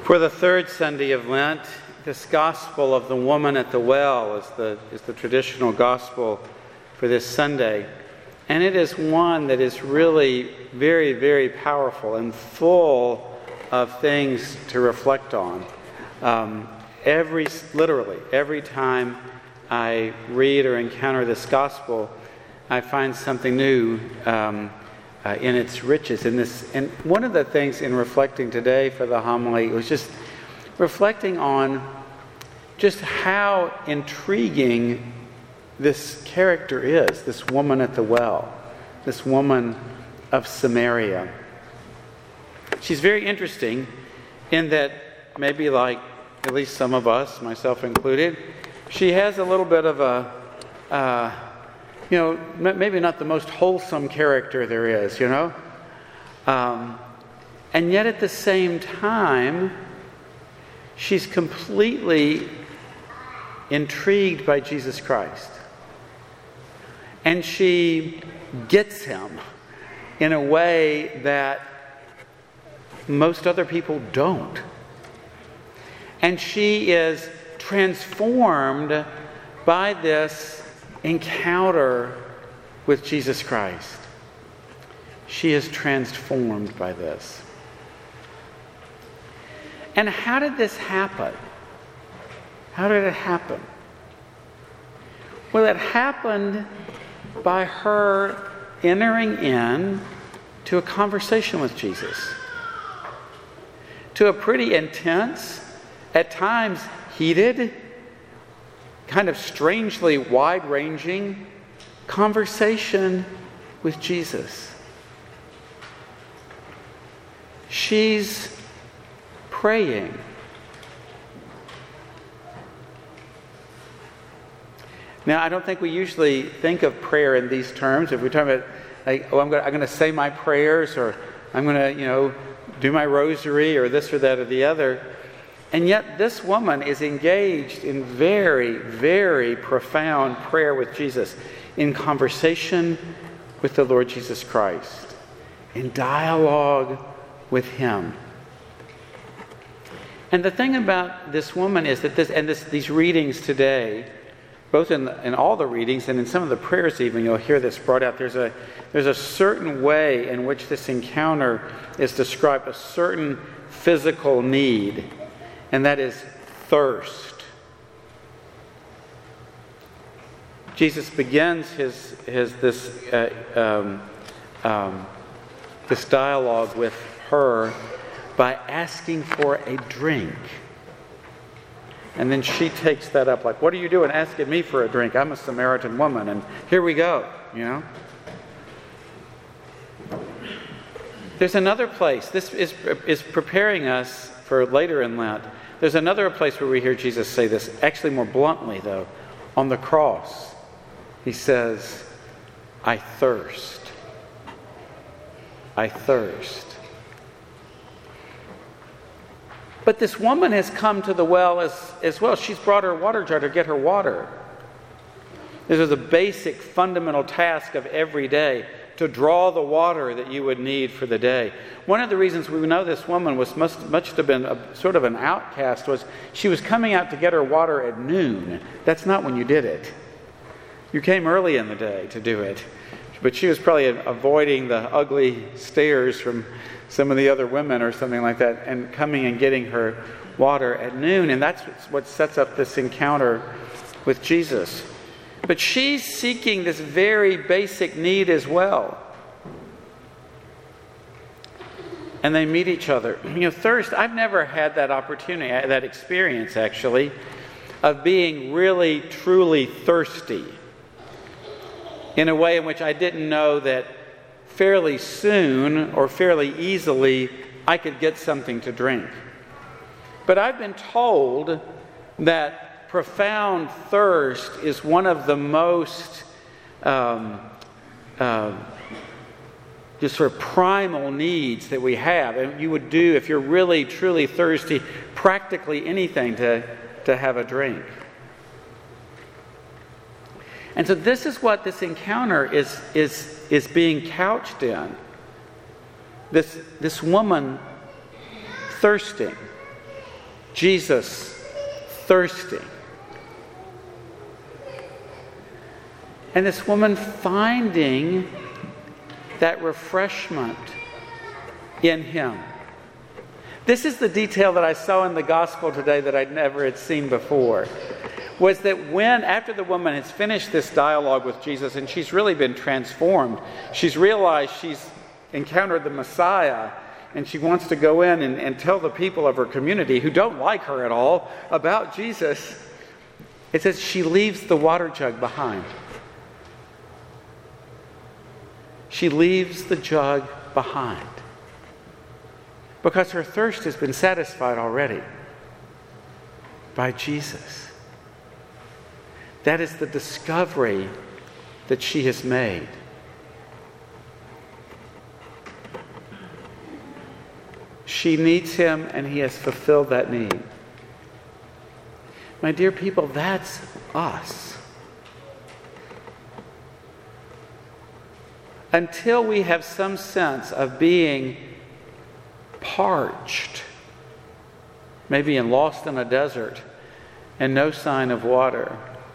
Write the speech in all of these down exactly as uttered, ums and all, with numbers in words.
For the third Sunday of Lent, this gospel of the woman at the well is the, is the traditional gospel for this Sunday. And it is one that is really very, very powerful and full of things to reflect on. Um, every, literally, every time I read or encounter this gospel, I find something new um, uh, in its riches. In this, and one of the things in reflecting today for the homily was just reflecting on just how intriguing this character is, this woman at the well, this woman of Samaria. She's very interesting in that maybe like at least some of us, myself included, she has a little bit of a, uh, you know, maybe not the most wholesome character there is, you know. Um, and yet at the same time, she's completely intrigued by Jesus Christ. And she gets him in a way that most other people don't. And she is transformed by this encounter with Jesus Christ. She is transformed by this. And how did this happen? How did it happen? Well, it happened by her entering in to a conversation with Jesus. To a pretty intense, at times heated, kind of strangely wide-ranging conversation with Jesus. She's praying. Now, I don't think we usually think of prayer in these terms. If we're talking about, like, oh, I'm going, I'm going to say my prayers, or I'm going to, you know, do my rosary, or this or that or the other. And yet this woman is engaged in very, very profound prayer with Jesus, in conversation with the Lord Jesus Christ, in dialogue with him. And the thing about this woman is that this, and this, these readings today, both in, the, in all the readings and in some of the prayers even, you'll hear this brought out. There's a, there's a certain way in which this encounter is described, a certain physical need, and that is thirst. Jesus begins his, his this, uh, um, um, this dialogue with her by asking for a drink. And then she takes that up like, what are you doing asking me for a drink? I'm a Samaritan woman, and here we go, you know. There's another place. This is, is preparing us for later in Lent. There's another place where we hear Jesus say this, actually more bluntly though. On the cross, he says, I thirst. I thirst. But this woman has come to the well as, as well. She's brought her water jar to get her water. This is a basic fundamental task of every day, to draw the water that you would need for the day. One of the reasons we know this woman was must, must have been a, sort of an outcast was she was coming out to get her water at noon. That's not when you did it. You came early in the day to do it. But she was probably avoiding the ugly stares from some of the other women or something like that, and coming and getting her water at noon. And that's what sets up this encounter with Jesus. But she's seeking this very basic need as well. And they meet each other. You know, thirst, I've never had that opportunity, that experience actually, of being really, truly thirsty in a way in which I didn't know that fairly soon or fairly easily I could get something to drink. But I've been told that profound thirst is one of the most um, uh, just sort of primal needs that we have. And you would do, if you're really truly thirsty, practically anything to, to have a drink. And so this is what this encounter is, is, is being couched in. This, this woman thirsting. Jesus thirsty. And this woman finding that refreshment in him. This is the detail that I saw in the gospel today that I never had seen before. Was that when, after the woman has finished this dialogue with Jesus and she's really been transformed, she's realized she's encountered the Messiah, and she wants to go in and, and tell the people of her community who don't like her at all about Jesus. It says she leaves the water jug behind. She leaves the jug behind because her thirst has been satisfied already by Jesus. That is the discovery that she has made. She needs him, and he has fulfilled that need. My dear people, that's us. Until we have some sense of being parched, maybe and lost in a desert, and no sign of water,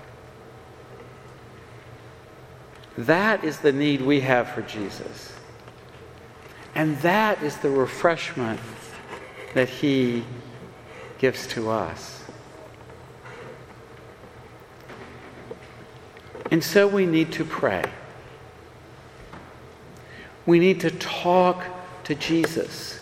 that is the need we have for Jesus. And that is the refreshment that he gives to us. And so we need to pray. We need to talk to Jesus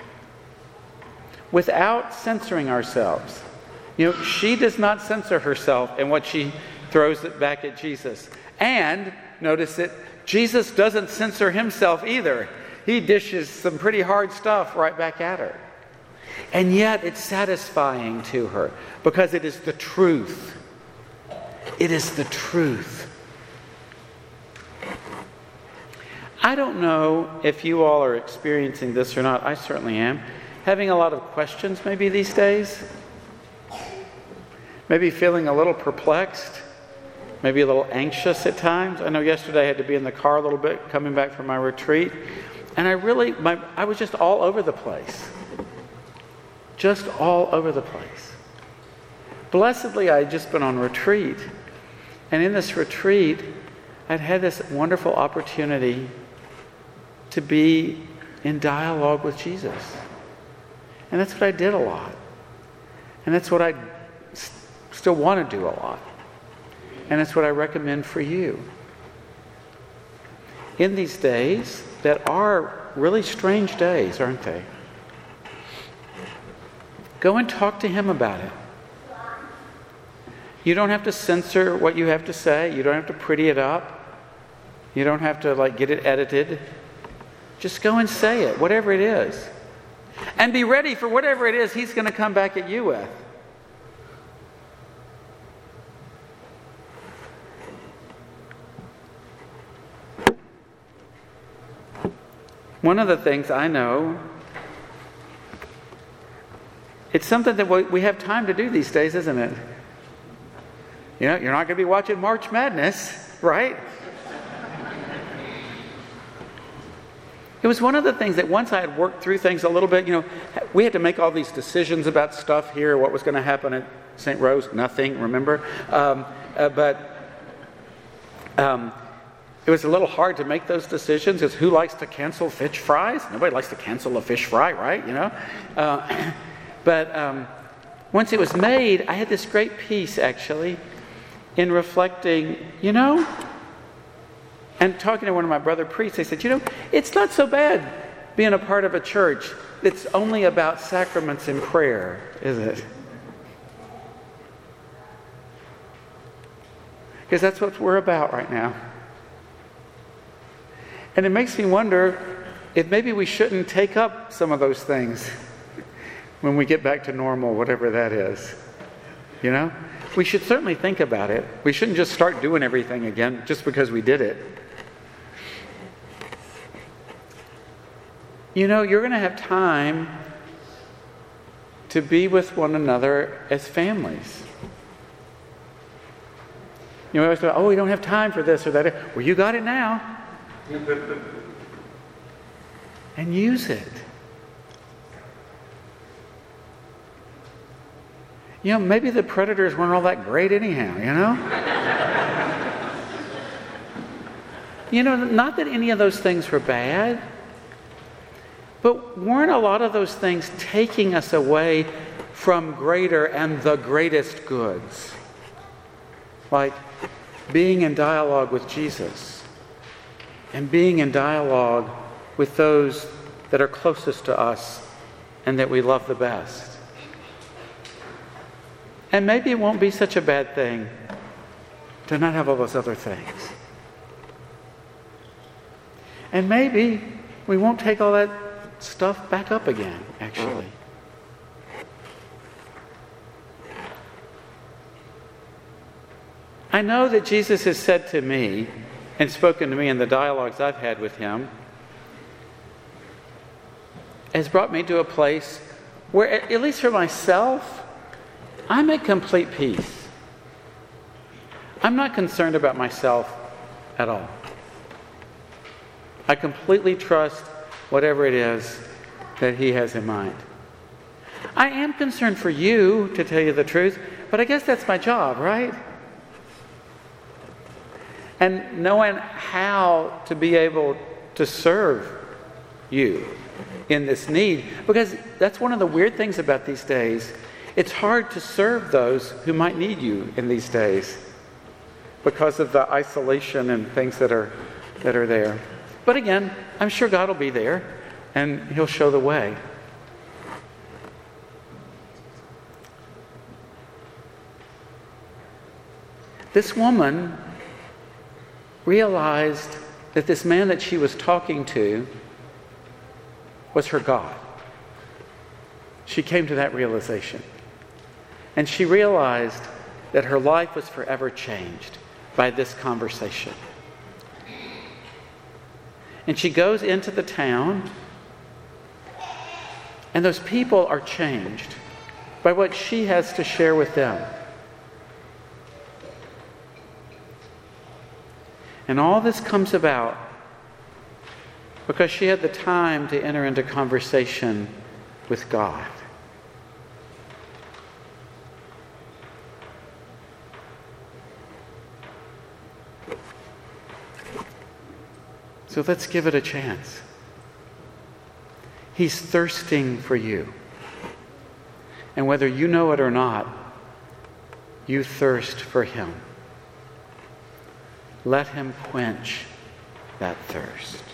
without censoring ourselves. You know, she does not censor herself in what she throws it back at Jesus. And, notice it, Jesus doesn't censor himself either. He dishes some pretty hard stuff right back at her. And yet it's satisfying to her because it is the truth. It is the truth. I don't know if you all are experiencing this or not. I certainly am. Having a lot of questions maybe these days. Maybe feeling a little perplexed. Maybe a little anxious at times. I know yesterday I had to be in the car a little bit coming back from my retreat. And I really, my, I was just all over the place. Just all over the place. Blessedly, I had just been on retreat. And in this retreat, I'd had this wonderful opportunity to be in dialogue with Jesus. And that's what I did a lot. And that's what I st- still want to do a lot. And it's what I recommend for you. In these days that are really strange days, aren't they? Go and talk to him about it. You don't have to censor what you have to say. You don't have to pretty it up. You don't have to like get it edited. Just go and say it, whatever it is. And be ready for whatever it is he's going to come back at you with. One of the things I know, it's something that we have time to do these days, isn't it? You know, you're not going to be watching March Madness, right? It was one of the things that once I had worked through things a little bit, you know, we had to make all these decisions about stuff here, what was going to happen at Saint Rose, nothing, remember? Um, uh, but um, it was a little hard to make those decisions because who likes to cancel fish fries? Nobody likes to cancel a fish fry, right? You know? Uh, but um, once it was made, I had this great peace, actually, in reflecting, you know, and talking to one of my brother priests. They said, you know, it's not so bad being a part of a church that's only about sacraments and prayer, is it? Because that's what we're about right now. And it makes me wonder if maybe we shouldn't take up some of those things when we get back to normal, whatever that is. You know? We should certainly think about it. We shouldn't just start doing everything again just because we did it. You know, you're going to have time to be with one another as families. You know, we always go, oh, we don't have time for this or that. Well, you got it now. And use it. You know, maybe the predators weren't all that great anyhow, you know? You know, not that any of those things were bad, but weren't a lot of those things taking us away from greater and the greatest goods? Like being in dialogue with Jesus and being in dialogue with those that are closest to us and that we love the best. And maybe it won't be such a bad thing to not have all those other things. And maybe we won't take all that stuff back up again, actually. I know that Jesus has said to me and spoken to me in the dialogues I've had with him, has brought me to a place where, at least for myself, I'm at complete peace. I'm not concerned about myself at all. I completely trust whatever it is that he has in mind. I am concerned for you, to tell you the truth, but I guess that's my job, right? And knowing how to be able to serve you in this need, because that's one of the weird things about these days. It's hard to serve those who might need you in these days because of the isolation and things that are that are there. But again, I'm sure God will be there and he'll show the way. This woman realized that this man that she was talking to was her God. She came to that realization. And she realized that her life was forever changed by this conversation. And she goes into the town, and those people are changed by what she has to share with them. And all this comes about because she had the time to enter into conversation with God. So let's give it a chance. He's thirsting for you. And whether you know it or not, you thirst for him. Let him quench that thirst.